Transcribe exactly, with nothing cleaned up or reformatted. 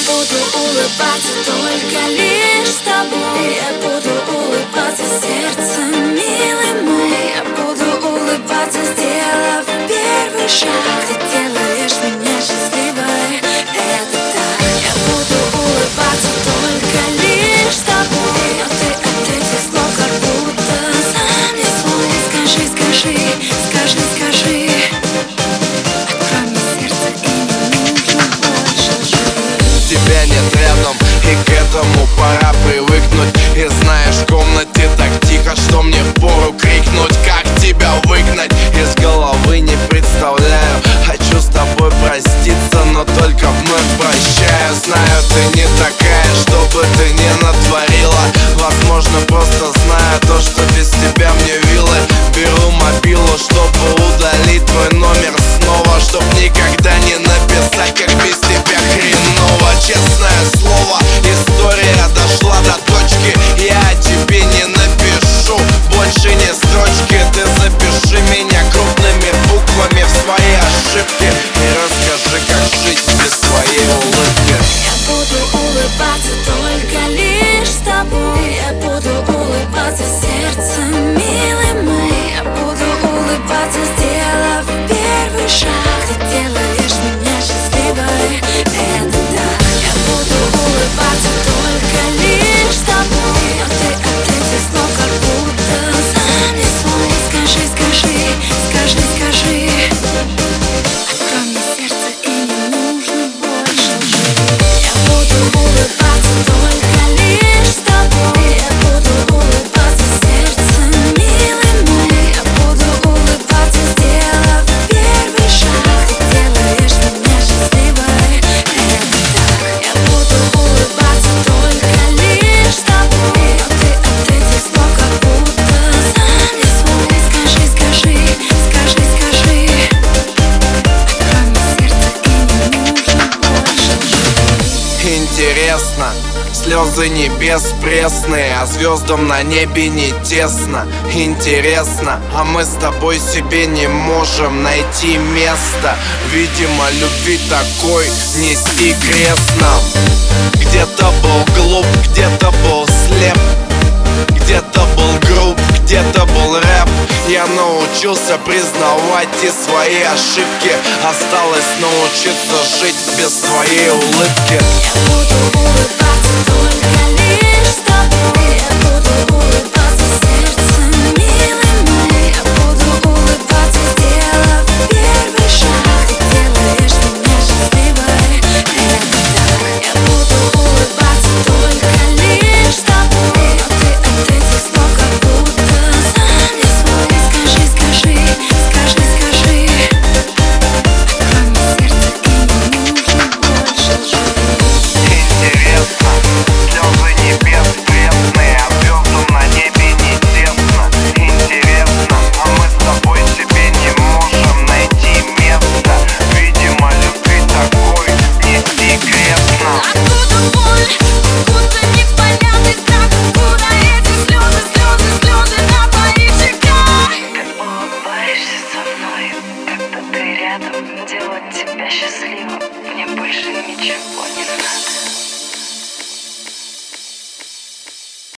буду улыбаться только лишь с тобой. Я буду улыбаться сердцем, милый мой. Я буду улыбаться, сделав первый шаг. Ты делаешь меня счастливой, это так. Я буду улыбаться только лишь с тобой. Но ты от этих слов как будто сам не свой. Скажи, скажи, скажи, скажи. Открой мне сердце и не нужно больше жить. Тебя нет рядом, и к этому пора привыкнуть. И знаешь, в комнате так тихо, что мне впору крикнуть. Как тебя выгнать из головы, не представляю. Хочу с тобой проститься, но только вновь прощаю. Знаю, ты не такая, что бы ты ни натворила. Возможно, просто знаю то, что без тебя мне вилы. Беру мобилу, чтобы удалить твой номер снова, чтоб никогда не написать, как без тебя хреново. Честное слово, история дошла до точки. Я тебе не напишу больше ни строчки. Ты запиши меня крупными буквами в свои ошибки и расскажи, как жить без твоей улыбки. Я буду улыбаться только лишь с тобой. Я буду улыбаться сердцем, милый мой. Я буду улыбаться, сделав первый шаг. Ты делаешь меня счастливой, это так. Я буду улыбаться только лишь с тобой. Но ты от этих слов как будто сам не свой. Скажи, скажи, скажи, скажи. Открой мне сердце и не нужно больше жить. Я буду улыбаться только лишь с тобой. Я буду улыбаться сердцем, милый мой. Я буду улыбаться, сделав первый шаг. Ты делаешь меня счастливой, это так. Я буду улыбаться только лишь с тобой. Но ты от этих слов как будто сам не свой. Скажи, скажи, скажи, скажи. Открой мне сердце и не нужно больше жить. Интересно, слезы небес пресные, а звездам на небе не тесно. Интересно, а мы с тобой себе не можем найти место. Видимо, любви такой нести крест нам. Где-то был глуп, где-то был слеп, где-то был груб, где-то был рэп. Я научился признавать и свои ошибки. Осталось научиться жить без твоей улыбки. Я буду улыбаться